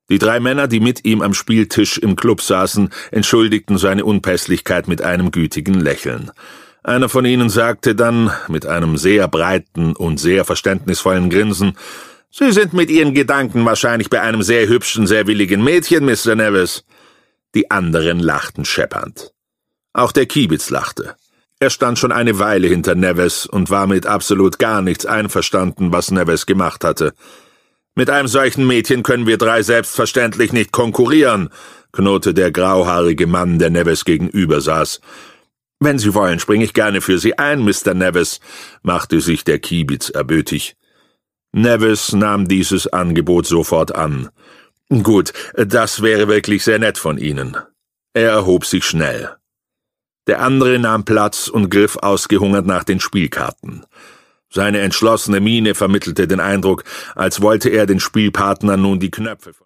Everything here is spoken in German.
Die 3 Männer, die mit ihm am Spieltisch im Club saßen, entschuldigten seine Unpässlichkeit mit einem gütigen Lächeln. Einer von ihnen sagte dann, mit einem sehr breiten und sehr verständnisvollen Grinsen, »Sie sind mit Ihren Gedanken wahrscheinlich bei einem sehr hübschen, sehr willigen Mädchen, Mr. Nevis.« Die anderen lachten scheppernd. Auch der Kiebitz lachte. Er stand schon eine Weile hinter Nevis und war mit absolut gar nichts einverstanden, was Nevis gemacht hatte. »Mit einem solchen Mädchen können wir 3 selbstverständlich nicht konkurrieren«, knurrte der grauhaarige Mann, der Nevis gegenüber saß. »Wenn Sie wollen, springe ich gerne für Sie ein, Mr. Nevis«, machte sich der Kiebitz erbötig. Nevis nahm dieses Angebot sofort an. »Gut, das wäre wirklich sehr nett von Ihnen.« Er erhob sich schnell. Der andere nahm Platz und griff ausgehungert nach den Spielkarten. Seine entschlossene Miene vermittelte den Eindruck, als wollte er den Spielpartnern nun die Knöpfe